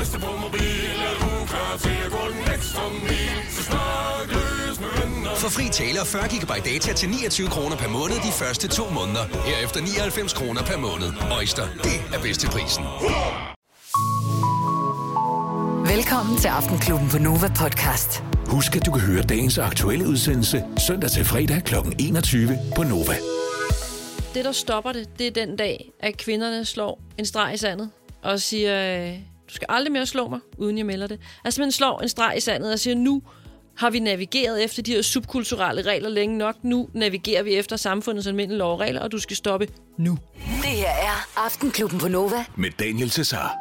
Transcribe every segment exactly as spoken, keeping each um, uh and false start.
Ryste på mobil, er du klar til at gå den ekstra mil? Så snak løs med venner. For fri tale og fyrre gigabyte data til niogtyve kroner per måned de første to måneder. Herefter nioghalvfems kroner per måned. Øjster, det er bedst til prisen. Velkommen til Aftenklubben på Nova Podcast. Husk, at du kan høre dagens aktuelle udsendelse søndag til fredag kl. enogtyve på Nova. Det, der stopper det, det er den dag, at kvinderne slår en streg i sandet og siger, du skal aldrig mere slå mig, uden jeg melder det. Altså, man slår en streg i sandet og siger, nu har vi navigeret efter de her subkulturelle regler længe nok. Nu navigerer vi efter samfundets almindelige lov og regler, og du skal stoppe nu. Det her er Aftenklubben på Nova. Med Daniel Cesar.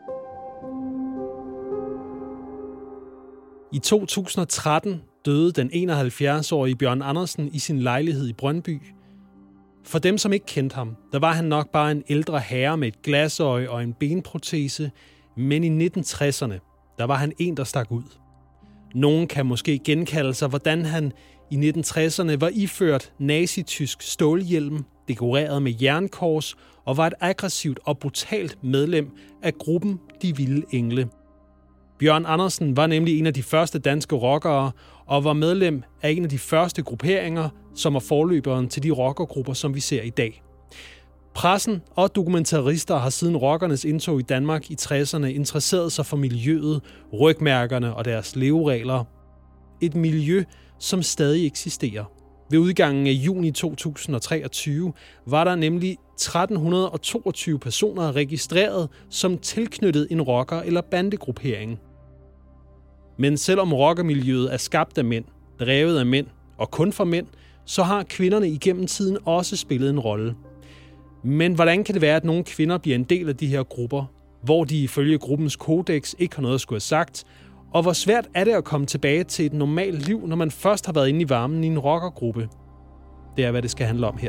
I to tusind og tretten døde den enoghalvfjerds-årige Bjørn Andersen i sin lejlighed i Brøndby. For dem, som ikke kendte ham, der var han nok bare en ældre herre med et glasøje og en benprotese, men i nitten tresserne, der var han en, der stak ud. Nogen kan måske genkalde sig, hvordan han i nitten tresserne var iført nazitysk stålhjelm, dekoreret med jernkors og var et aggressivt og brutalt medlem af gruppen De Vilde Engle. Bjørn Andersen var nemlig en af de første danske rockere og var medlem af en af de første grupperinger, som var forløberen til de rockergrupper, som vi ser i dag. Pressen og dokumentarister har siden rockernes indtog i Danmark i tresserne interesseret sig for miljøet, rygmærkerne og deres leveregler. Et miljø, som stadig eksisterer. Ved udgangen af juni to tusind og treogtyve var der nemlig tretten toogtyve personer registreret som tilknyttet en rocker- eller bandegruppering. Men selvom rockermiljøet er skabt af mænd, drevet af mænd og kun for mænd, så har kvinderne igennem tiden også spillet en rolle. Men hvordan kan det være, at nogle kvinder bliver en del af de her grupper, hvor de ifølge gruppens kodex ikke har noget at skulle have sagt, og hvor svært er det at komme tilbage til et normalt liv, når man først har været inde i varmen i en rockergruppe? Det er, hvad det skal handle om her.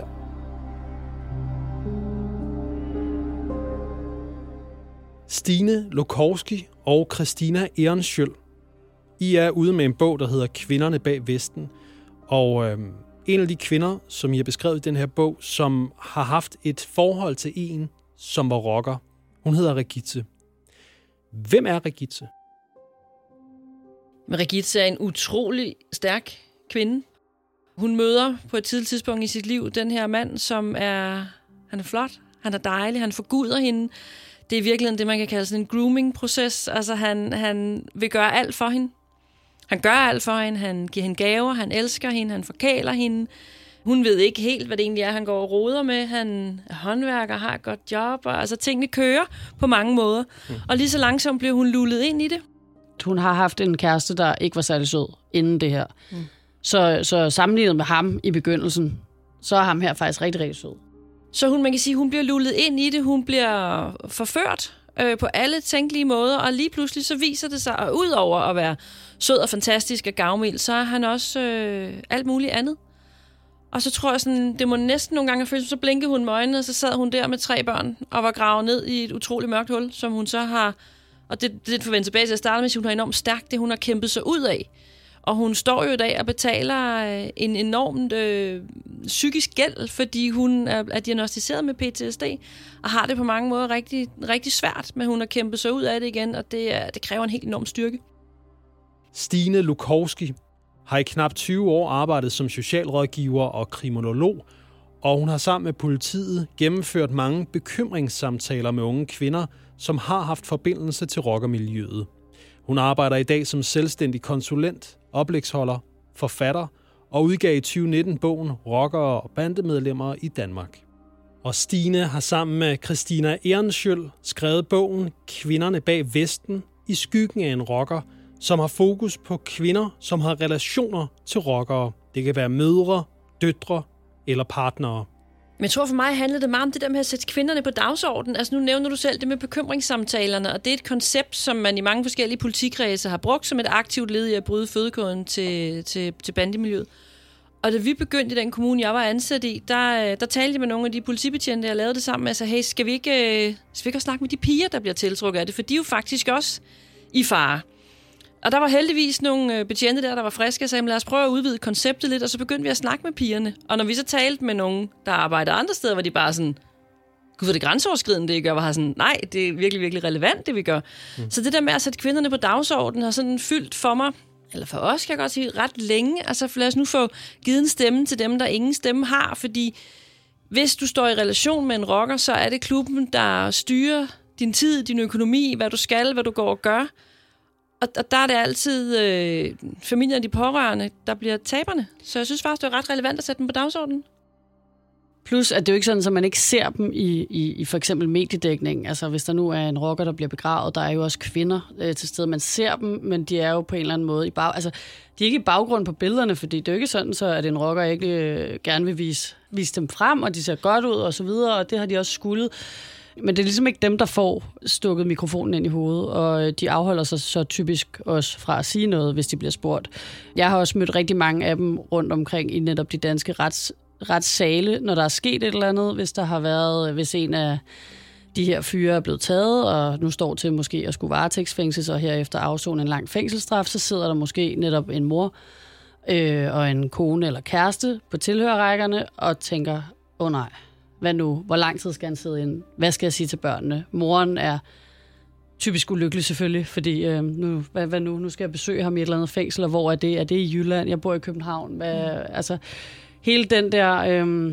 Stine Lokowski og Christina Ehrenschøl. I er ude med en bog, der hedder Kvinderne bag Vesten. Og øh, en af de kvinder, som I har beskrevet i den her bog, som har haft et forhold til en, som var rocker, hun hedder Regitze. Hvem er Regitze? Men Regitze er en utrolig stærk kvinde. Hun møder på et tidligt tidspunkt i sit liv den her mand, som er, han er flot, han er dejlig, han forguder hende. Det er virkelig det, man kan kalde sådan en grooming-proces. Altså, han, han vil gøre alt for hende. Han gør alt for hende, han giver hende gaver, han elsker hende, han forkæler hende. Hun ved ikke helt, hvad det egentlig er, han går og roder med. Han er håndværker, har et godt job, og altså tingene kører på mange måder. Mm. Og lige så langsomt bliver hun lullet ind i det. Hun har haft en kæreste, der ikke var særlig sød inden det her. Mm. Så, så sammenlignet med ham i begyndelsen, så er ham her faktisk rigtig, rigtig sød. Så hun, man kan sige, hun bliver lullet ind i det, hun bliver forført øh, på alle tænkelige måder, og lige pludselig så viser det sig, at ud over at være sød og fantastisk og gavmild, så er han også øh, alt muligt andet. Og så tror jeg sådan, det må næsten nogle gange have følt, så blinkede hun med øjnene, og så sad hun der med tre børn og var gravet ned i et utroligt mørkt hul, som hun så har, og det, det forventer tilbage til at starte med, hun har enormt stærkt det, hun har kæmpet sig ud af. Og hun står jo i dag og betaler en enormt øh, psykisk gæld, fordi hun er, er diagnosticeret med P T S D, og har det på mange måder rigtig, rigtig svært, men hun har kæmpet sig ud af det igen, og det, er, det kræver en helt enorm styrke. Stine Lokowski har i knap tyve år arbejdet som socialrådgiver og kriminolog, og hun har sammen med politiet gennemført mange bekymringssamtaler med unge kvinder, som har haft forbindelse til rockermiljøet. Hun arbejder i dag som selvstændig konsulent, oplægsholder, forfatter og udgav i tyve nitten bogen Rockere og bandemedlemmer i Danmark. Og Stine har sammen med Christina Ehrenschøl skrevet bogen Kvinderne bag Vesten i skyggen af en rocker, som har fokus på kvinder, som har relationer til rockere. Det kan være mødre, døtre eller partnere. Men jeg tror for mig handler det meget om det der med at sætte kvinderne på dagsordenen. Altså nu nævner du selv det med bekymringssamtalerne, og det er et koncept, som man i mange forskellige politikredse har brugt som et aktivt led i at bryde fødekoden til, til, til bandemiljøet. Og da vi begyndte i den kommune, jeg var ansat i, der, der talte jeg med nogle af de politibetjente, jeg lavede det sammen med, og sagde, hey, skal vi ikke, skal vi ikke snakke med de piger, der bliver tiltrukket af det? For de er jo faktisk også i fare. Og der var heldigvis nogle betjente der, der var friske, og sagde, lad os prøve at udvide konceptet lidt, og så begyndte vi at snakke med pigerne. Og når vi så talte med nogen, der arbejder andre steder, var de bare sådan, gud, hvor det grænseoverskridende, det I gør, var sådan, nej, det er virkelig, virkelig relevant, det vi gør. Mm. Så det der med at sætte kvinderne på dagsordenen har sådan fyldt for mig, eller for os, kan jeg godt sige, ret længe. Altså lad os nu få givet en stemme til dem, der ingen stemme har, fordi hvis du står i relation med en rocker, så er det klubben, der styrer din tid, din økonomi, hvad du skal, hvad du går og gør. Og, og der er det altid øh, familien og de pårørende, der bliver taberne. Så jeg synes faktisk, det er ret relevant at sætte dem på dagsordenen. Plus, at det er jo ikke sådan, at man ikke ser dem i, i, i for eksempel mediedækning. Altså, hvis der nu er en rocker, der bliver begravet, der er jo også kvinder øh, til stede. Man ser dem, men de er jo på en eller anden måde i bag... Altså, de er ikke i baggrund på billederne, fordi det er jo ikke sådan, så at en rocker ikke øh, gerne vil vise, vise dem frem, og de ser godt ud og så videre, og det har de også skuldet. Men det er ligesom ikke dem, der får stukket mikrofonen ind i hovedet, og de afholder sig så typisk også fra at sige noget, hvis de bliver spurgt. Jeg har også mødt rigtig mange af dem rundt omkring i netop de danske rets, retssale, når der er sket et eller andet, hvis der har været, hvis en af de her fyre er blevet taget, og nu står til måske at skulle varetægtsfængsles, og herefter afzone en lang fængselsstraf, så sidder der måske netop en mor øh, og en kone eller kæreste på tilhørerrækkerne og tænker, åh oh, nej, hvad nu? Hvor lang tid skal han sidde inde? Hvad skal jeg sige til børnene? Moren er typisk ulykkelig selvfølgelig, fordi øh, nu, hvad, hvad nu? Nu skal jeg besøge ham i et eller andet fængsel, og hvor er det? Er det i Jylland? Jeg bor i København. Hvad, mm. Altså, hele den der øh,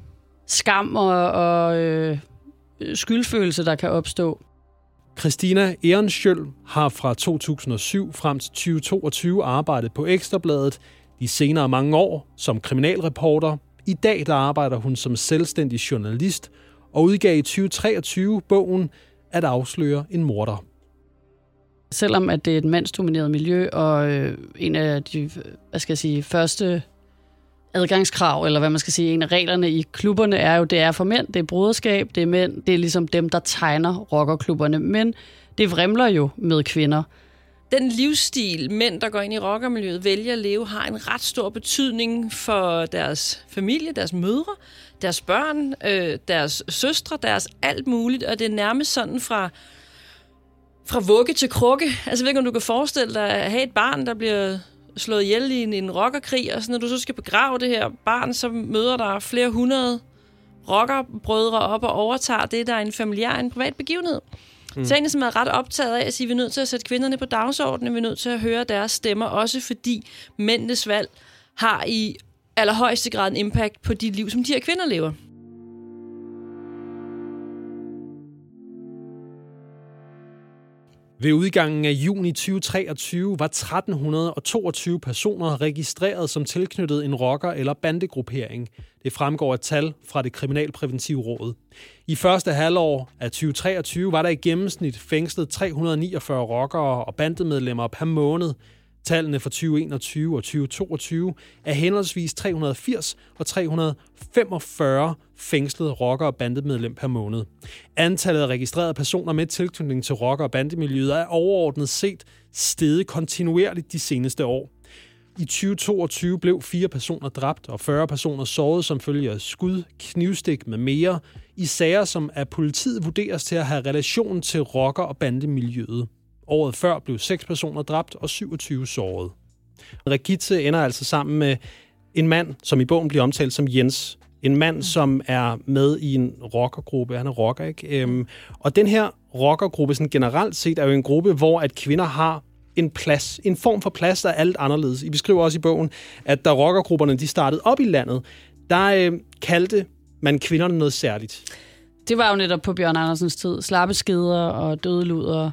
skam og, og øh, skyldfølelse, der kan opstå. Christina Ehrenschøl har fra to tusind og syv frem til tyve toogtyve arbejdet på Ekstra Bladet, de senere mange år som kriminalreporter. I dag der arbejder hun som selvstændig journalist og udgav i tyve treogtyve bogen At afsløre en morder. Selvom at det er et mandsdomineret miljø, og øh, en af de hvad skal jeg sige, første adgangskrav, eller hvad man skal sige, en af reglerne i klubberne er jo, det er for mænd, det er broderskab, det er mænd, det er ligesom dem, der tegner rockerklubberne. Men det vrimler jo med kvinder. Den livsstil, mænd, der går ind i rockermiljøet, vælger at leve, har en ret stor betydning for deres familie, deres mødre, deres børn, øh, deres søstre, deres alt muligt. Og det er nærmest sådan fra, fra vugge til krukke. Altså, jeg ved ikke, om du kan forestille dig at have et barn, der bliver slået ihjel i en, en rockerkrig, og så når du så skal begrave det her barn, så møder der flere hundrede rockerbrødre op og overtager det, der er en familiær, en privat begivenhed. Mm. Så egentlig som er ret optaget af at sige, at vi er nødt til at sætte kvinderne på dagsordenen, vi er nødt til at høre deres stemmer, også fordi mændenes valg har i allerhøjeste grad en impact på de liv, som de her kvinder lever. Ved udgangen af juni tyve treogtyve var tretten toogtyve personer registreret som tilknyttet en rocker- eller bandegruppering. Det fremgår af tal fra det Kriminalpræventive Råd. I første halvår af tyve treogtyve var der i gennemsnit fængslet tre hundrede niogfyrre rockere og bandemedlemmer per måned. Tallene for tyve enogtyve og tyve toogtyve er henholdsvis tre hundrede firs og tre hundrede femogfyrre fængslede rocker- og bandemedlem per måned. Antallet af registrerede personer med tilknytning til rocker- og bandemiljøet er overordnet set steget kontinuerligt de seneste år. I tyve toogtyve blev fire personer dræbt og fyrre personer såret som følge af skud, knivstik med mere i sager, som af politiet vurderes til at have relation til rocker- og bandemiljøet. Året før blev seks personer dræbt og syvogtyve såret. Regitze ender altså sammen med en mand, som i bogen bliver omtalt som Jens. En mand, som er med i en rockergruppe. Han er rocker, ikke? Øhm, og den her rockergruppe, sådan generelt set, er jo en gruppe, hvor at kvinder har en plads. En form for plads, der er alt anderledes. I beskriver også i bogen, at da rockergrupperne de startede op i landet, der øh, kaldte man kvinderne noget særligt. Det var jo netop på Bjørn Andersens tid. Slappeskeder og dødeluder.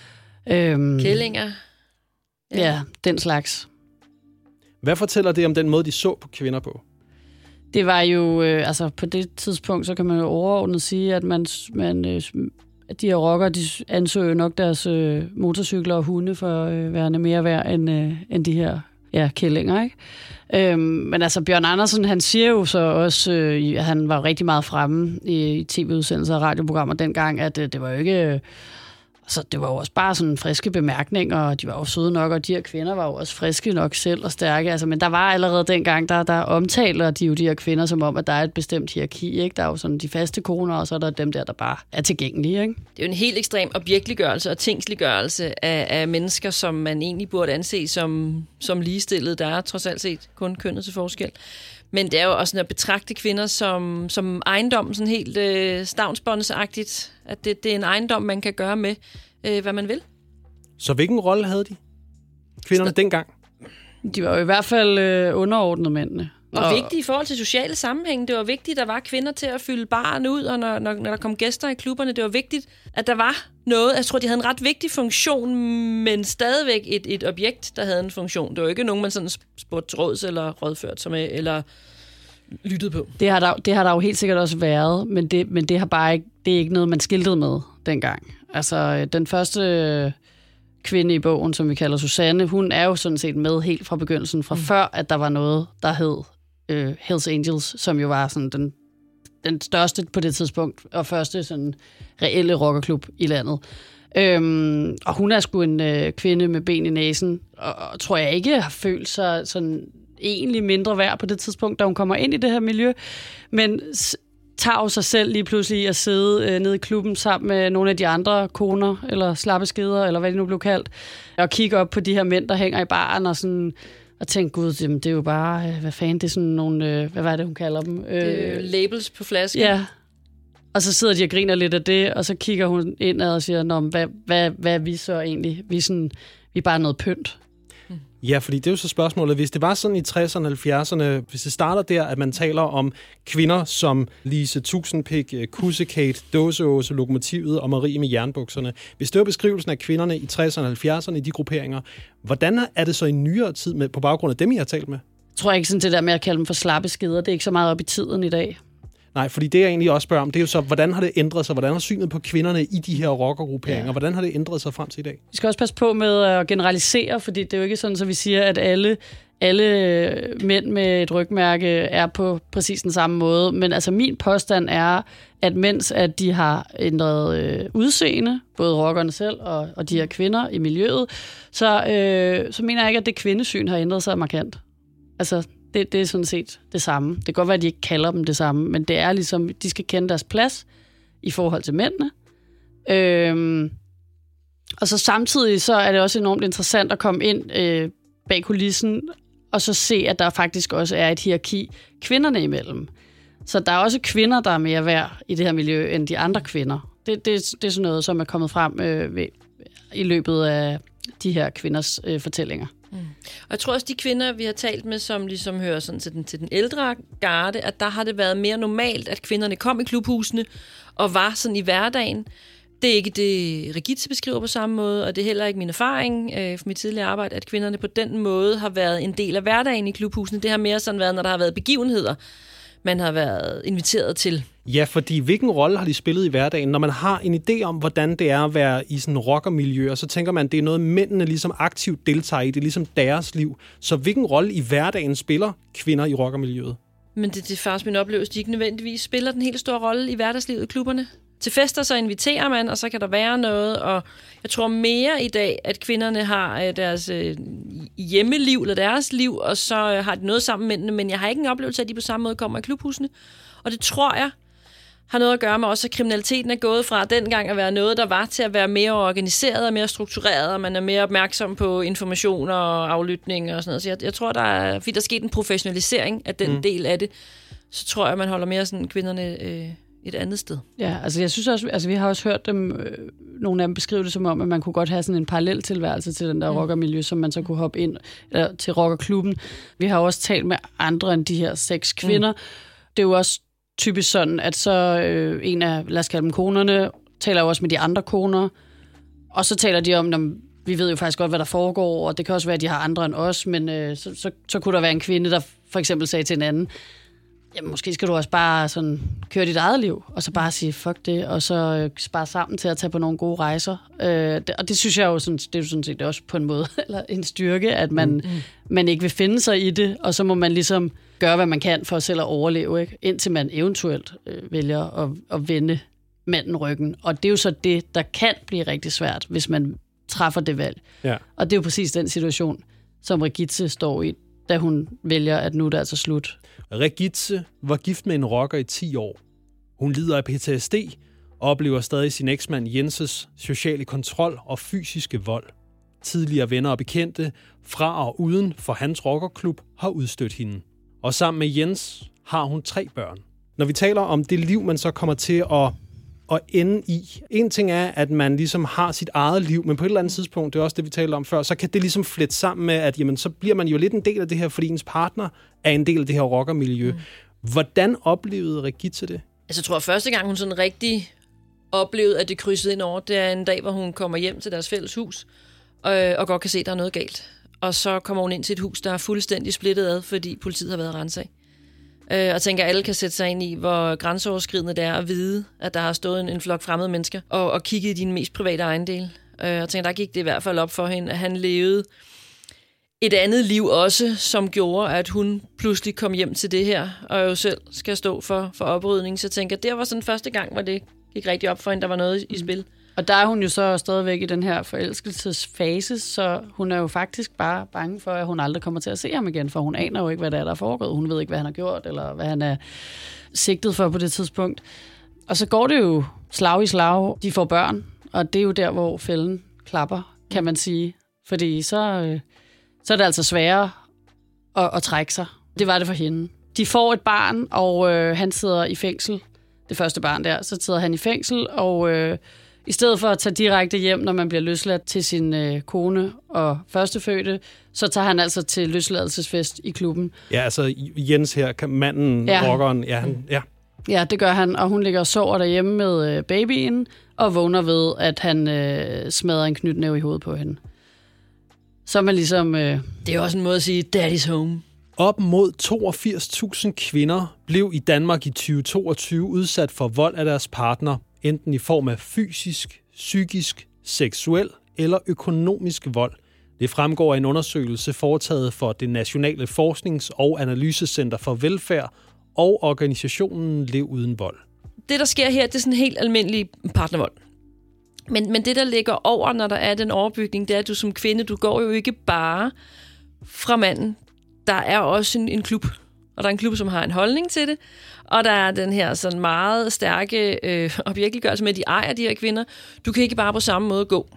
Øhm, Kællinger. Ja. ja, den slags. Hvad fortæller det om den måde, de så på kvinder på? Det var jo, øh, altså på det tidspunkt, så kan man jo overordnet sige, at man, man øh, de her rockere, de anså jo nok deres øh, motorcykler og hunde for øh, værende mere værd end, øh, end de her ja, kællinger, ikke? Øhm, men altså Bjørn Andersen, han siger jo så også, øh, at han var rigtig meget fremme i, i tv-udsendelser og radioprogrammer dengang, at øh, det var jo ikke... Øh, Så det var jo også bare sådan friske bemærkninger, og de var jo søde nok, og de her kvinder var jo også friske nok selv og stærke. Altså, men der var allerede dengang, der, der omtaler de jo de her kvinder som om, at der er et bestemt hierarki. Ikke? Der er jo sådan de faste koner, og så er der dem der, der bare er tilgængelige. Ikke? Det er jo en helt ekstrem objekliggørelse og tingsliggørelse af, af mennesker, som man egentlig burde anse som, som ligestillede. Der er trods alt set kun kønnet til forskel. Men det er jo også sådan at betragte kvinder som, som ejendom, sådan helt øh, stavnsbåndsagtigt, at det, det er en ejendom, man kan gøre med, øh, hvad man vil. Så hvilken rolle havde de, kvinderne, Så, dengang? De var jo i hvert fald øh, underordnet mændene. Og, og vigtigt i forhold til sociale sammenhæng. Det var vigtigt, at der var kvinder til at fylde baren ud, og når, når, når der kom gæster i klubberne. Det var vigtigt, at der var noget. Jeg tror, de havde en ret vigtig funktion, men stadigvæk et, et objekt, der havde en funktion. Det var ikke nogen, man sådan spurgte til råds eller rådført sig med, eller lyttede på. Det har der, det har der jo helt sikkert også været, men det, men det, har bare ikke, det er ikke noget, man skiltede med dengang. Altså, den første kvinde i bogen, som vi kalder Susanne, hun er jo sådan set med helt fra begyndelsen, fra mm. før, at der var noget, der hed uh, Hells Angels, som jo var sådan den, den største på det tidspunkt, og første sådan reelle rockerklub i landet. Øhm, og hun er sgu en øh, kvinde med ben i næsen, og, og tror jeg ikke har følt sig sådan egentlig mindre værd på det tidspunkt, da hun kommer ind i det her miljø, men s- tager jo sig selv lige pludselig at sidde øh, nede i klubben sammen med nogle af de andre koner, eller slappeskeder, eller hvad de nu blev kaldt, og kigge op på de her mænd, der hænger i baren, og sådan, og tænke, gud, jamen, det er jo bare, øh, hvad fanden, det er sådan nogle, øh, hvad var det, hun kalder dem? Øh, Det er labels på flasken. Ja, og så sidder de og griner lidt af det, og så kigger hun indad og siger, nå, hvad, hvad, hvad er vi så egentlig? Vi er, sådan, vi er bare noget pynt. Ja, fordi det er jo så spørgsmålet. Hvis det var sådan i tresserne og halvfjerdserne, hvis det starter der, at man taler om kvinder som Lise Tusindpik, Kussekate, Dåseåse, Lokomotivet og Marie med jernbukserne. Hvis det var beskrivelsen af kvinderne i tresserne og halvfjerdserne i de grupperinger, hvordan er det så i nyere tid med, på baggrund af dem, I har talt med? Jeg tror ikke sådan det der med at kalde dem for slappe skeder. Det er ikke så meget op i tiden i dag. Nej, fordi det jeg egentlig også spørger om, det er jo så, hvordan har det ændret sig? Hvordan har synet på kvinderne i de her rockergrupperinger? Ja. Hvordan har det ændret sig frem til i dag? Vi skal også passe på med at generalisere, fordi det er jo ikke sådan, at vi siger, at alle, alle mænd med et rygmærke er på præcis den samme måde. Men altså min påstand er, at mens at de har ændret øh, udseende, både rockerne selv og, og de her kvinder i miljøet, så, øh, så mener jeg ikke, at det kvindesyn har ændret sig markant. Altså, Det, det er sådan set det samme. Det kan godt være, at de ikke kalder dem det samme, men det er ligesom, de skal kende deres plads i forhold til mændene. Øhm, og så samtidig så er det også enormt interessant at komme ind øh, bag kulissen, og så se, at der faktisk også er et hierarki kvinderne imellem. Så der er også kvinder, der er mere værd i det her miljø, end de andre kvinder. Det, det, det er sådan noget, som er kommet frem øh, ved, i løbet af de her kvinders øh, fortællinger. Mm. Og jeg tror også, de kvinder, vi har talt med, som ligesom hører sådan til den, til den ældre garde, at der har det været mere normalt, at kvinderne kom i klubhusene og var sådan i hverdagen. Det er ikke det, Regitze beskriver på samme måde, og det er heller ikke min erfaring øh, fra mit tidligere arbejde, at kvinderne på den måde har været en del af hverdagen i klubhusene. Det har mere sådan været, når der har været begivenheder, man har været inviteret til. Ja, fordi hvilken rolle har de spillet i hverdagen? Når man har en idé om, hvordan det er at være i sådan en rockermiljø, og så tænker man, at det er noget, mændene ligesom aktivt deltager i. Det er ligesom deres liv. Så hvilken rolle i hverdagen spiller kvinder i rockermiljøet? Men det, det er faktisk min oplevelse, de ikke nødvendigvis spiller den helt store rolle i hverdagslivet i klubberne. Til fester så inviterer man, og så kan der være noget, og jeg tror mere i dag, at kvinderne har deres øh, hjemmeliv eller deres liv, og så øh, har de noget sammen med mændene, men jeg har ikke en oplevelse af, at de på samme måde kommer i klubhusene. Og det tror jeg har noget at gøre med også, at kriminaliteten er gået fra dengang at være noget, der var til at være mere organiseret og mere struktureret, og man er mere opmærksom på information og aflytning og sådan noget. Så jeg, jeg tror, der er, fordi der er sket en professionalisering af den mm. del af det, så tror jeg, man holder mere sådan kvinderne øh, et andet sted. Ja, altså jeg synes også, altså vi har også hørt dem, øh, nogle af dem beskrive det som om, at man kunne godt have sådan en parallel tilværelse til den der mm. rockermiljø, som man så kunne hoppe ind eller, til rockerklubben. Vi har også talt med andre end de her seks kvinder. Mm. Det er jo også typisk sådan, at så øh, en af, lad os kalde dem konerne, taler jo også med de andre koner, og så taler de om, når vi ved jo faktisk godt, hvad der foregår, og det kan også være, at de har andre end os, men øh, så, så, så kunne der være en kvinde, der for eksempel sagde til en anden, jamen måske skal du også bare sådan køre dit eget liv, og så bare sige, fuck det, og så øh, spare sammen til at tage på nogle gode rejser. Øh, det, og det synes jeg jo, sådan, det er jo sådan set også på en måde, eller en styrke, at man, mm. man ikke vil finde sig i det, og så må man ligesom gøre, hvad man kan for selv at overleve, ikke? Indtil man eventuelt øh, vælger at, at vende manden ryggen. Og det er jo så det, der kan blive rigtig svært, hvis man træffer det valg. Ja. Og det er jo præcis den situation, som Regitze står i, da hun vælger, at nu er det altså slut. Regitze var gift med en rocker i ti år. Hun lider af P T S D og oplever stadig sin eksmand Jenses sociale kontrol og fysiske vold. Tidligere venner og bekendte fra og uden for hans rockerklub har udstødt hende. Og sammen med Jens har hun tre børn. Når vi taler om det liv, man så kommer til at, at ende i. En ting er, at man ligesom har sit eget liv, men på et eller andet tidspunkt, det er også det, vi talte om før, så kan det ligesom flette sammen med, at jamen, så bliver man jo lidt en del af det her, fordi ens partner er en del af det her rockermiljø. Mm. Hvordan oplevede Regitze det? Altså, jeg tror, første gang hun sådan rigtig oplevede, at det krydsede ind over, det er en dag, hvor hun kommer hjem til deres fælles hus, og, og godt kan se, at der er noget galt. Og så kommer hun ind til et hus, der er fuldstændig splittet ad, fordi politiet har været renset af. Øh, og tænker, at alle kan sætte sig ind i, hvor grænseoverskridende det er at vide, at der har stået en, en flok fremmede mennesker og, og kigget i dine mest private ejendele. Øh, og tænker, der gik det i hvert fald op for hende, at han levede et andet liv også, som gjorde, at hun pludselig kom hjem til det her, og jo selv skal stå for, for oprydning. Så jeg tænker, det var sådan første gang, hvor det gik rigtig op for hende, der var noget i spil. Og der er hun jo så stadigvæk i den her forelskelsesfase, så hun er jo faktisk bare bange for, at hun aldrig kommer til at se ham igen, for hun aner jo ikke, hvad der er, der er foregået. Hun ved ikke, hvad han har gjort, eller hvad han er sigtet for på det tidspunkt. Og så går det jo slag i slag. De får børn, og det er jo der, hvor fælden klapper, kan man sige. Fordi så, så er det altså sværere at, at trække sig. Det var det for hende. De får et barn, og øh, han sidder i fængsel. Det første barn der, så sidder han i fængsel, og øh, i stedet for at tage direkte hjem, når man bliver løsladt til sin øh, kone og førstefødte, så tager han altså til løsladelsesfest i klubben. Ja, altså Jens her, manden, ja. rockeren, ja, han, ja. Ja, det gør han, og hun ligger og sover derhjemme med øh, babyen, og vågner ved, at han øh, smadrer en knytnæve i hovedet på hende. Så er man ligesom... Øh... Det er også en måde at sige, daddy's home. Op mod toogfirs tusind kvinder blev i Danmark i tyve toogtyve udsat for vold af deres partner, enten i form af fysisk, psykisk, seksuel eller økonomisk vold. Det fremgår af en undersøgelse foretaget for det Nationale Forsknings- og Analysecenter for Velfærd og organisationen Lev Uden Vold. Det, der sker her, det er sådan en helt almindelig partnervold. Men, men det, der ligger over, når der er den overbygning, det er, at du som kvinde, du går jo ikke bare fra manden. Der er også en, en klub, og der er en klub, som har en holdning til det, og der er den her sådan meget stærke øh, objektiggørelse med, at de ejer de her kvinder. Du kan ikke bare på samme måde gå.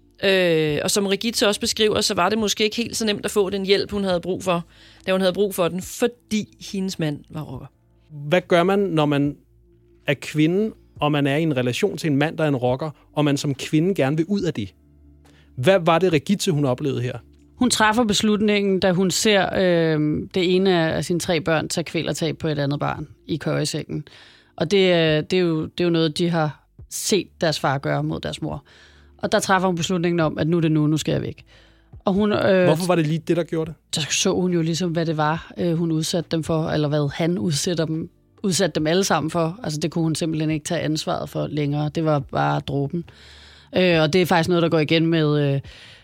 Øh, og som Regitze også beskriver, så var det måske ikke helt så nemt at få den hjælp, hun havde brug for, da hun havde brug for den, fordi hendes mand var rocker. Hvad gør man, når man er kvinde, og man er i en relation til en mand, der er en rocker, og man som kvinde gerne vil ud af det? Hvad var det, Regitze, hun oplevede her? Hun træffer beslutningen, da hun ser øh, det ene af sine tre børn tage kvælertag på et andet barn i køjesækken. Og det, det, er jo, det er jo noget, de har set deres far gøre mod deres mor. Og der træffer hun beslutningen om, at nu er det nu, nu skal jeg væk. Og hun, øh, Hvorfor var det lige det, der gjorde det? Der så hun jo ligesom, hvad det var, øh, hun udsatte dem for, eller hvad han udsætter dem, udsatte dem alle sammen for. Altså det kunne hun simpelthen ikke tage ansvaret for længere. Det var bare dråben. Øh, og det er faktisk noget, der går igen med... Øh,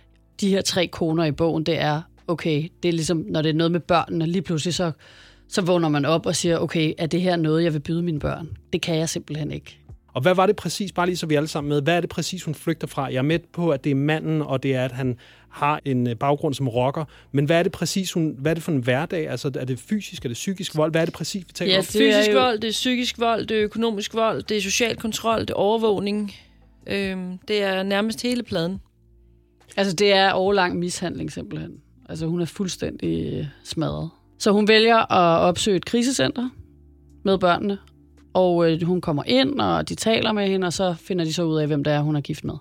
de her tre koner i bogen, det er, okay, det er ligesom, når det er noget med børnene, lige pludselig så, så vågner man op og siger, okay, er det her noget, jeg vil byde mine børn? Det kan jeg simpelthen ikke. Og hvad var det præcis, bare lige så vi alle sammen med, hvad er det præcis, hun flygter fra? Jeg er med på, at det er manden, og det er, at han har en baggrund som rocker, men hvad er det præcis, hun, hvad er det for en hverdag? Altså, er det fysisk, er det psykisk vold? Hvad er det præcis, vi taler ja, om? Det fysisk jo... vold, det er psykisk vold, det er økonomisk vold, det er social kontrol, det er overvågning. Øhm, det er nærmest hele pladen. Altså, det er overlang mishandling simpelthen. Altså, hun er fuldstændig smadret. Så hun vælger at opsøge et krisecenter med børnene, og øh, hun kommer ind, og de taler med hende, og så finder de så ud af, hvem det er, hun er gift med.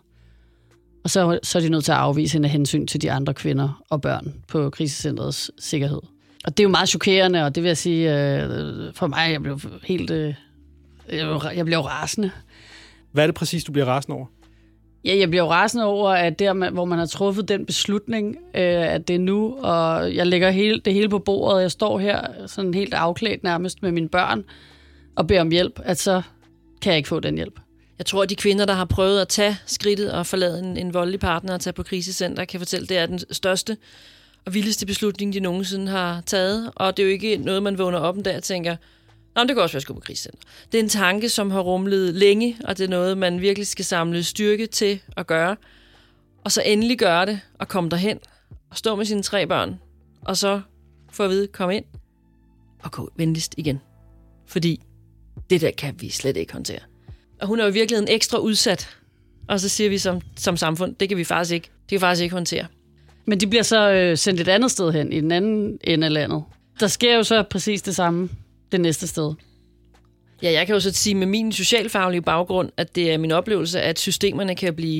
Og så, så er de nødt til at afvise hende af hensyn til de andre kvinder og børn på krisecenterets sikkerhed. Og det er jo meget chokerende, og det vil jeg sige, øh, for mig, jeg blev helt... Øh, jeg blev rasende. Hvad er det præcis, du bliver rasende over? Ja, jeg bliver jo rasende over, at der, hvor man har truffet den beslutning, øh, at det er nu, og jeg lægger hele, det hele på bordet, og jeg står her sådan helt afklædt nærmest med mine børn, og beder om hjælp, at så kan jeg ikke få den hjælp. Jeg tror, at de kvinder, der har prøvet at tage skridtet og forlade en, en voldelig partner og tage på krisecenter, kan fortælle, at det er den største og vildeste beslutning, de nogensinde har taget. Og det er jo ikke noget, man vågner op en dag og tænker, nå, det kan også være, at jeg skal på krisecenter. Det er en tanke, som har rumlet længe, og det er noget, man virkelig skal samle styrke til at gøre. Og så endelig gøre det og komme derhen og stå med sine tre børn, og så få at vide, kom ind og gå venligst igen. Fordi det der kan vi slet ikke håndtere. Og hun er jo virkelig en ekstra udsat. Og så siger vi som, som samfund, det kan vi faktisk ikke, det kan vi faktisk ikke håndtere. Men de bliver så øh, sendt et andet sted hen, i den anden ende af landet. Der sker jo så præcis det samme det næste sted. Ja, jeg kan jo så sige med min socialfaglige baggrund, at det er min oplevelse, at systemerne kan blive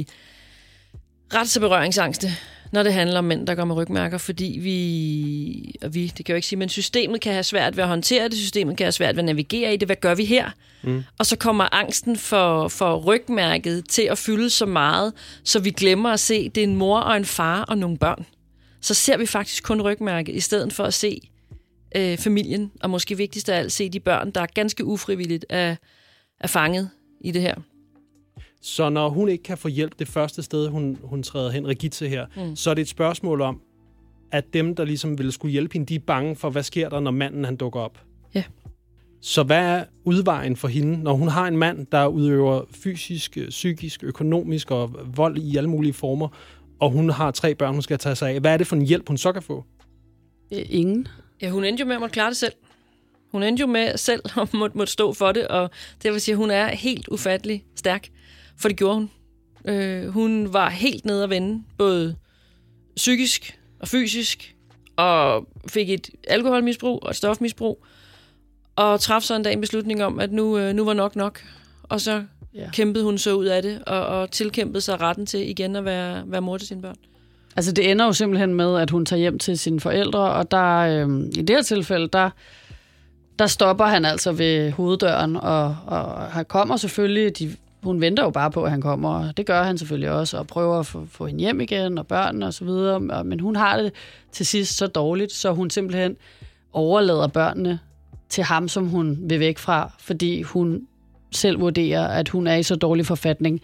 ret så berøringsangste, når det handler om mænd, der går med rygmærker, fordi vi, og vi, det kan jeg jo ikke sige, men systemet kan have svært ved at håndtere det, systemet kan have svært ved at navigere i det, hvad gør vi her? Mm. Og så kommer angsten for, for rygmærket til at fylde så meget, så vi glemmer at se, det er en mor og en far og nogle børn. Så ser vi faktisk kun rygmærket, i stedet for at se øh, familien, og måske vigtigst af alt se de børn, der er ganske ufrivilligt er, er fanget i det her. Så når hun ikke kan få hjælp det første sted, hun, hun træder hen, Regitze her, mm. så er det et spørgsmål om, at dem, der ligesom ville skulle hjælpe hende, de er bange for, hvad sker der, når manden han dukker op. Ja. Så hvad er udvejen for hende, når hun har en mand, der udøver fysisk, psykisk, økonomisk og vold i alle mulige former, og hun har tre børn, hun skal tage sig af. Hvad er det for en hjælp, hun så kan få? Ingen. Ja, hun endte jo med at måtte klare det selv. Hun endte jo med selv at måtte, måtte stå for det, og det vil sige, at hun er helt ufattelig stærk, for det gjorde hun. Øh, hun var helt nede at vende, både psykisk og fysisk, og fik et alkoholmisbrug og et stofmisbrug, og traf så en dag en beslutning om, at nu, øh, nu var nok nok. Og så ja. kæmpede hun så ud af det, og, og tilkæmpede sig retten til igen at være, være mor til sine børn. Altså det ender jo simpelthen med, at hun tager hjem til sine forældre, og der øh, i det her tilfælde, der, der stopper han altså ved hoveddøren, og, og han kommer selvfølgelig, de, hun venter jo bare på, at han kommer, og det gør han selvfølgelig også, og prøver at få, få hende hjem igen, og børnene og så videre, men hun har det til sidst så dårligt, så hun simpelthen overlader børnene til ham, som hun vil væk fra, fordi hun selv vurderer, at hun er i så dårlig forfatning,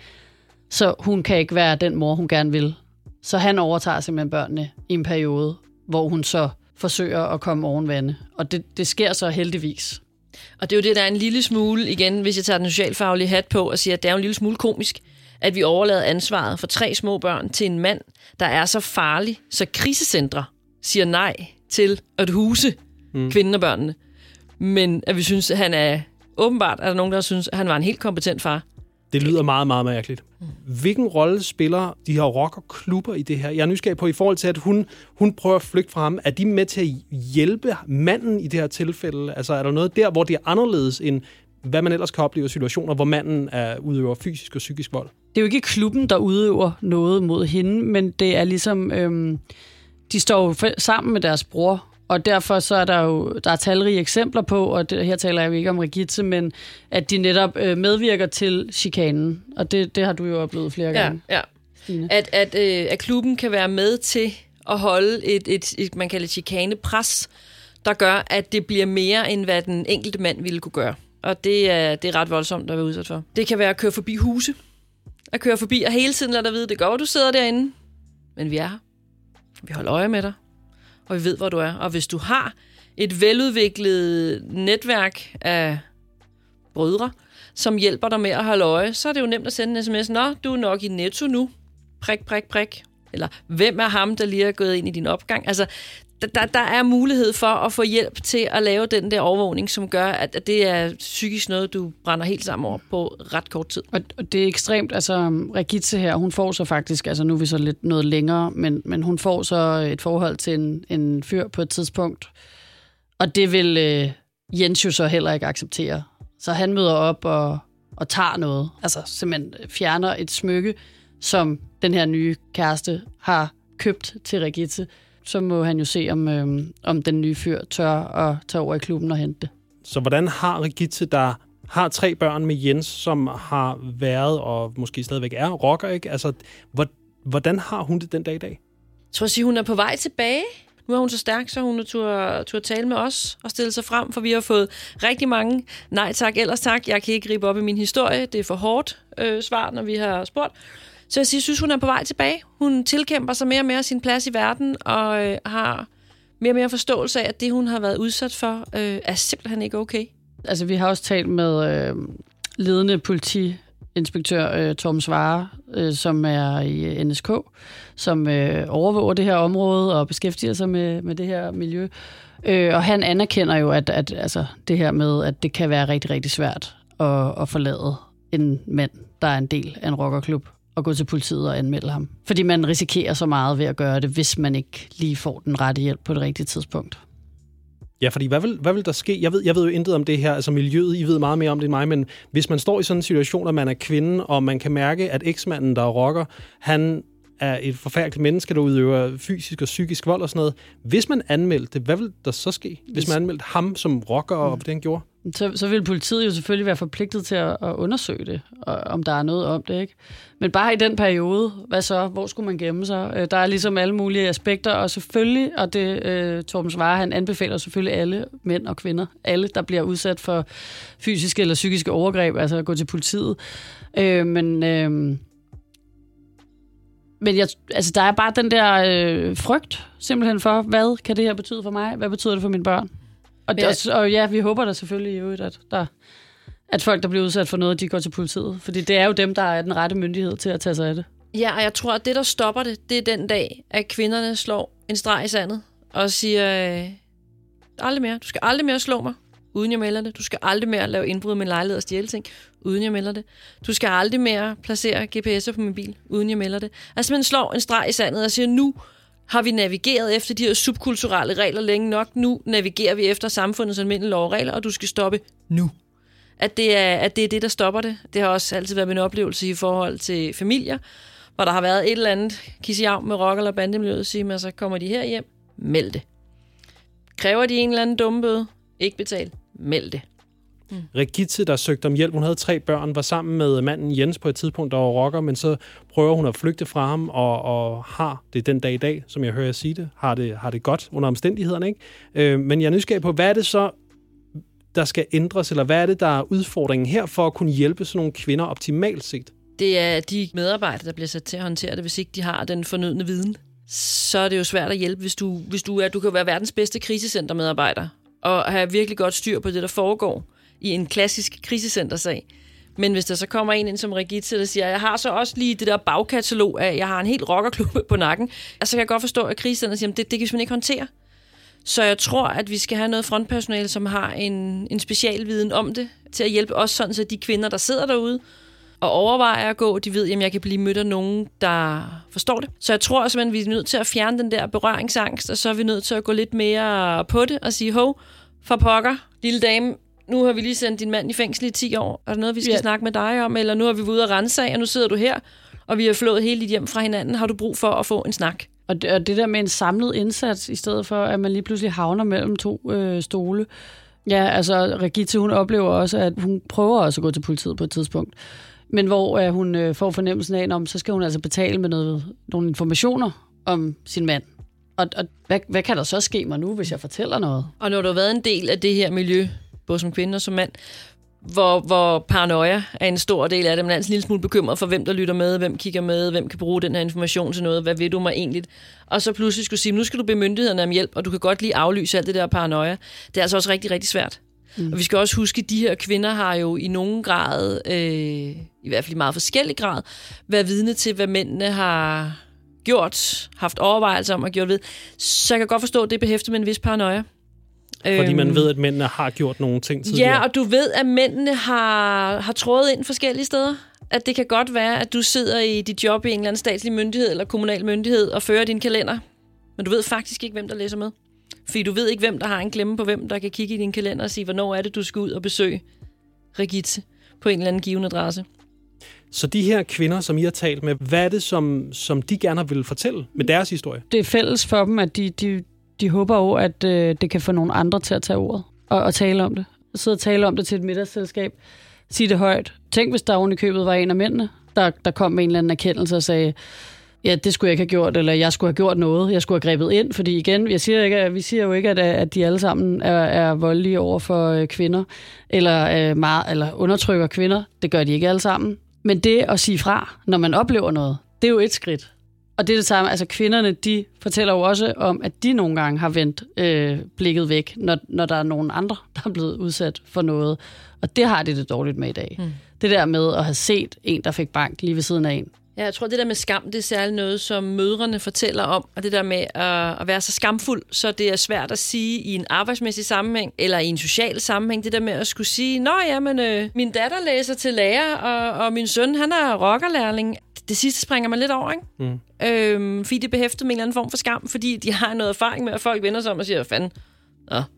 så hun kan ikke være den mor, hun gerne vil. Så han overtager simpelthen børnene i en periode, hvor hun så forsøger at komme oven vande. Og det, det sker så heldigvis. Og det er jo det, der er en lille smule, igen, hvis jeg tager den socialfaglige hat på og siger, at det er en lille smule komisk, at vi overlader ansvaret for tre små børn til en mand, der er så farlig, så krisecentre siger nej til at huse mm. kvinden og børnene. Men at vi synes, at han er... Åbenbart er der nogen, der synes, at han var en helt kompetent far. Det lyder meget, meget mærkeligt. Hvilken rolle spiller de her rockerklubber i det her? Jeg er nysgerrig på, i forhold til, at hun, hun prøver at flygte fra ham. Er de med til at hjælpe manden i det her tilfælde? Altså er der noget der, hvor det er anderledes end, hvad man ellers kan opleve i situationer, hvor manden er, udøver fysisk og psykisk vold? Det er jo ikke klubben, der udøver noget mod hende, men det er ligesom... Øhm, de står jo sammen med deres bror, og derfor så er der jo der er talrige eksempler på, og det, her taler jeg jo ikke om Regitze, men at de netop øh, medvirker til chikanen. Og det, det har du jo oplevet flere gange. Ja, ja. At, at, øh, at klubben kan være med til at holde et, et, et man kalder chikanepres, der gør, at det bliver mere, end hvad den enkelte mand ville kunne gøre. Og det er, det er ret voldsomt at være udsat for. Det kan være at køre forbi huse. At køre forbi og hele tiden lade dig vide, det går, du sidder derinde. Men vi er her. Vi holder øje med dig. Og vi ved, hvor du er. Og hvis du har et veludviklet netværk af brødre, som hjælper dig med at holde øje, så er det jo nemt at sende en sms. Nå, du er nok i Netto nu. Prik, prik, prik. Eller hvem er ham, der lige er gået ind i din opgang? Altså, der, der er mulighed for at få hjælp til at lave den der overvågning, som gør, at, at det er psykisk noget, du brænder helt sammen over på ret kort tid. Og, og det er ekstremt, altså Regitze her, hun får så faktisk, altså nu er vi så lidt noget længere, men, men hun får så et forhold til en, en fyr på et tidspunkt, og det vil øh, Jens jo så heller ikke acceptere. Så han møder op og, og tager noget, altså simpelthen fjerner et smykke, som den her nye kæreste har købt til Regitze. Så må han jo se, om, øh, om den nye fyr tør at tage over i klubben og hente det. Så hvordan har Regitze, der har tre børn med Jens, som har været og måske stadigvæk er rocker, ikke? Altså, hvordan har hun det den dag i dag? Jeg tror at sige, hun er på vej tilbage. Nu er hun så stærk, så hun turde, turde tale med os og stille sig frem, for vi har fået rigtig mange nej tak, ellers tak. Jeg kan ikke gribe op i min historie. Det er for hårdt øh, svar, når vi har spurgt. Så jeg synes, hun er på vej tilbage. Hun tilkæmper sig mere og mere sin plads i verden, og øh, har mere og mere forståelse af, at det, hun har været udsat for, øh, er simpelthen ikke okay. Altså, vi har også talt med øh, ledende politiinspektør øh, Torben Svare, øh, som er i N S K, som øh, overvåger det her område og beskæftiger sig med, med det her miljø. Øh, og han anerkender jo, at, at altså, det her med, at det kan være rigtig, rigtig svært at, at forlade en mand, der er en del af en rockerklub, og gå til politiet og anmelde ham. Fordi man risikerer så meget ved at gøre det, hvis man ikke lige får den rette hjælp på det rigtige tidspunkt. Ja, fordi hvad vil, hvad vil der ske? Jeg ved, jeg ved jo intet om det her, altså miljøet, I ved meget mere om det end mig, men hvis man står i sådan en situation, at man er kvinde, og man kan mærke, at eksmanden, der er rocker, han er et forfærdeligt menneske, der udøver fysisk og psykisk vold og sådan noget. Hvis man anmeldte det, hvad vil der så ske? Hvis man anmeldte ham som rocker, og det han gjorde? Så, så vil politiet jo selvfølgelig være forpligtet til at, at undersøge det, og, om der er noget om det, ikke? Men bare i den periode, hvad så? Hvor skulle man gemme sig? Der er ligesom alle mulige aspekter, og selvfølgelig, og det øh, Torben Svare, han anbefaler selvfølgelig alle mænd og kvinder, alle, der bliver udsat for fysiske eller psykiske overgreb, altså at gå til politiet. Øh, men øh, men jeg, altså, der er bare den der øh, frygt, simpelthen for, hvad kan det her betyde for mig? Hvad betyder det for mine børn? Og, ja. Og, og ja, vi håber da selvfølgelig jo, at, der, at folk, der bliver udsat for noget, de går til politiet. Fordi det er jo dem, der er den rette myndighed til at tage sig af det. Ja, og jeg tror, at det, der stopper det, det er den dag, at kvinderne slår en streg i sandet og siger, øh, aldrig mere. Du skal aldrig mere slå mig, uden jeg melder det. Du skal aldrig mere lave indbrud med en lejlighed og stjæle ting, uden jeg melder det. Du skal aldrig mere placere G P S'er på min bil, uden jeg melder det. Altså, man slår en streg i sandet og siger, nu har vi navigeret efter de her subkulturelle regler længe nok. Nu navigerer vi efter samfundets almindelige lov og regler, og du skal stoppe nu. At det, er, at det er det, der stopper det. Det har også altid været min oplevelse i forhold til familier, hvor der har været et eller andet kissejav med rock- eller bandemiljøet, siger man, så kommer de her hjem, meld det. Kræver de en eller anden dummebøde? Ikke betale, meld det. Mm. Regitze, der søgte om hjælp, hun havde tre børn, var sammen med manden Jens på et tidspunkt, der var rocker, men så prøver hun at flygte fra ham, og, og har det den dag i dag, som jeg hører jer sige det, har det, har det godt under omstændighederne, ikke? Øh, men jeg er nysgerrig på, hvad er det så, der skal ændres, eller hvad er det, der er udfordringen her, for at kunne hjælpe sådan nogle kvinder optimalt set? Det er de medarbejdere, der bliver sat til at håndtere det, hvis ikke de har den fornødne viden. Så er det jo svært at hjælpe, hvis du, hvis du er, du kan være verdens bedste krisecentermedarbejder, og have virkelig godt styr på det, der foregår i en klassisk krisecentersag. Men hvis der så kommer en ind som Regitze, der siger, jeg har så også lige det der bagkatalog af, jeg har en helt rockerklub på nakken, og så kan jeg godt forstå, at krisecenteret siger, det, det kan vi simpelthen ikke håndtere. Så jeg tror, at vi skal have noget frontpersonale, som har en, en specialviden om det, til at hjælpe os sådan, så de kvinder, der sidder derude og overvejer at gå, de ved, at jeg kan blive mødt af nogen, der forstår det. Så jeg tror simpelthen, vi er nødt til at fjerne den der berøringsangst, og så er vi nødt til at gå lidt mere på det og sige, hov, for pokker, lille dame, nu har vi lige sendt din mand i fængsel i ti år. Er der noget, vi skal ja. snakke med dig om? Eller nu har vi været ude at rense af, og nu sidder du her, og vi har flået hele dit hjem fra hinanden. Har du brug for at få en snak? Og det, og det der med en samlet indsats, i stedet for, at man lige pludselig havner mellem to øh, stole. Ja, altså Regitze, hun oplever også, at hun prøver også at gå til politiet på et tidspunkt. Men hvor øh, hun øh, får fornemmelsen af, om så skal hun altså betale med noget, nogle informationer om sin mand. Og, og hvad, hvad kan der så ske mig nu, hvis jeg fortæller noget? Og når du har været en del af det her miljø, både som kvinde og som mand, hvor, hvor paranoia er en stor del af det. Man er en lille smule bekymret for, hvem der lytter med, hvem kigger med, hvem kan bruge den her information til noget, hvad ved du mig egentlig? Og så pludselig skulle sige, nu skal du bede myndighederne om hjælp, og du kan godt lige aflyse alt det der paranoia. Det er altså også rigtig, rigtig svært. Mm. Og vi skal også huske, at de her kvinder har jo i nogen grad, øh, i hvert fald i meget forskellig grad, været vidne til, hvad mændene har gjort, haft overvejelser om og gjort ved. Så jeg kan godt forstå, at det er behæftet med en vis paranoia. Fordi man ved, at mændene har gjort nogle ting tidligere. Ja, og du ved, at mændene har, har trådet ind forskellige steder. At det kan godt være, at du sidder i dit job i en eller anden statslig myndighed eller kommunal myndighed og fører din kalender. Men du ved faktisk ikke, hvem der læser med. Fordi du ved ikke, hvem der har en klemme på, hvem der kan kigge i din kalender og sige, hvornår er det, du skal ud og besøge Regitze på en eller anden given adresse. Så de her kvinder, som I har talt med, hvad er det, som, som de gerne vil fortælle med deres historie? Det er fælles for dem, at de... de De håber jo, at øh, det kan få nogle andre til at tage ordet og, og tale om det. Sidde og tale om det til et middagsselskab. Sige det højt. Tænk, hvis der oven i købet var en af mændene, der, der kom med en eller anden erkendelse og sagde, ja, det skulle jeg ikke have gjort, eller jeg skulle have gjort noget. Jeg skulle have grebet ind, fordi igen, jeg siger ikke, vi siger jo ikke, at, at de alle sammen er, er voldelige over for øh, kvinder, eller, øh, meget, eller undertrykker kvinder. Det gør de ikke alle sammen. Men det at sige fra, når man oplever noget, det er jo et skridt. Og det er det samme, altså kvinderne, de fortæller jo også om, at de nogle gange har vendt øh, blikket væk, når, når der er nogen andre, der er blevet udsat for noget. Og det har de det dårligt med i dag. Mm. Det der med at have set en, der fik bank lige ved siden af en. Ja, jeg tror, det der med skam, det er særligt noget, som mødrene fortæller om. Og det der med at, at være så skamfuld, så det er svært at sige i en arbejdsmæssig sammenhæng, eller i en social sammenhæng. Det der med at skulle sige, nå ja, men øh, min datter læser til lærer, og, og min søn, han er rockerlærling. Det sidste springer man lidt over, ikke? Mm. Øhm, fordi det er behæftet med en eller anden form for skam, fordi de har noget erfaring med, at folk vender sig om og siger, fanden, nå,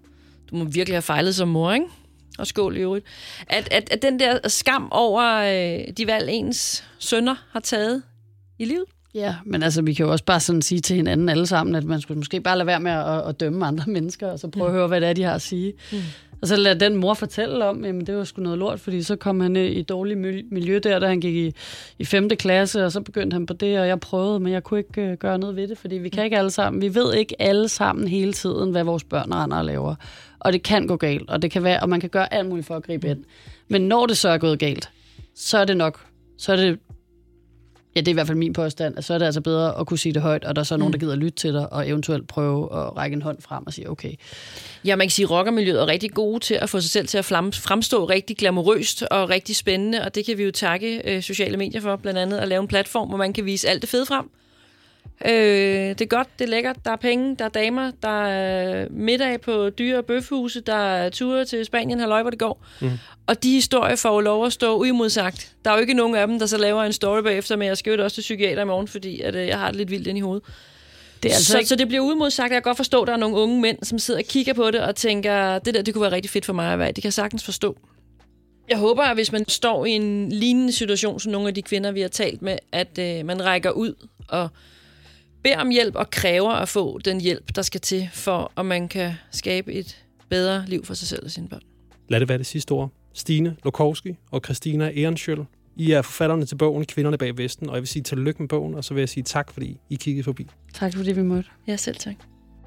du må virkelig have fejlet som mor, ikke? Og skål i øvrigt. At, at, at den der skam over øh, de valg, ens sønner har taget i livet. Ja, men altså, vi kan jo også bare sådan sige til hinanden alle sammen, at man skulle måske bare lade være med at, at dømme andre mennesker, og så prøve mm. at høre, hvad det er, de har at sige. Mm. Og så lade den mor fortælle om, jamen det var sgu noget lort, fordi så kom han i et dårligt miljø der, da han gik i, i femte klasse, og så begyndte han på det, og jeg prøvede, men jeg kunne ikke uh, gøre noget ved det, fordi vi kan ikke alle sammen, vi ved ikke alle sammen hele tiden, hvad vores børn og andre laver. Og det kan gå galt, og det kan være, og man kan gøre alt muligt for at gribe ind. Men når det så er gået galt, så er det nok, så er det, ja, det er i hvert fald min påstand, at så er det altså bedre at kunne sige det højt, og der er så nogen, der gider lytte til dig, og eventuelt prøve at række en hånd frem og sige, okay. Ja, man kan sige, at rockermiljøet er rigtig gode til at få sig selv til at fremstå rigtig glamourøst og rigtig spændende, og det kan vi jo takke øh, sociale medier for, blandt andet at lave en platform, hvor man kan vise alt det fede frem. Øh, det er godt, det er lækkert, der er penge, der er damer, der er middag på dyre og bøfhuse, der er ture til Spanien, halløj, hvor det går. Mm. Og de historier får jo lov at stå uimodsagt. Der er jo ikke nogen af dem, der så laver en story bagefter med, at jeg skal jo også til psykiater i morgen, fordi at, øh, jeg har det lidt vildt inde i hovedet. Det er altså så, ikke... så det bliver uimodsagt, jeg kan godt forstå, at der er nogle unge mænd, som sidder og kigger på det og tænker, det der, det kunne være rigtig fedt for mig at være. Det kan jeg sagtens forstå. Jeg håber, at hvis man står i en lignende situation, som nogle af de kvinder, vi har talt med, at øh, man rækker ud og beder om hjælp og kræver at få den hjælp, der skal til, for at man kan skabe et bedre liv for sig selv og sine børn. Lad det være det sidste ord. Stine Lokowski og Christina Ehrenschøl. I er forfatterne til bogen Kvinderne bag Vesten, og jeg vil sige tillykke med bogen, og så vil jeg sige tak, fordi I kiggede forbi. Tak fordi vi måtte. Ja, selv tak.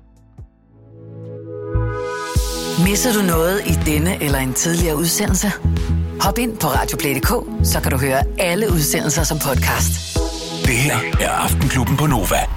Misser du noget i denne eller en tidligere udsendelse? Hop ind på radioplay punktum d k, så kan du høre alle udsendelser som podcast. Det her er Aftenklubben på Nova.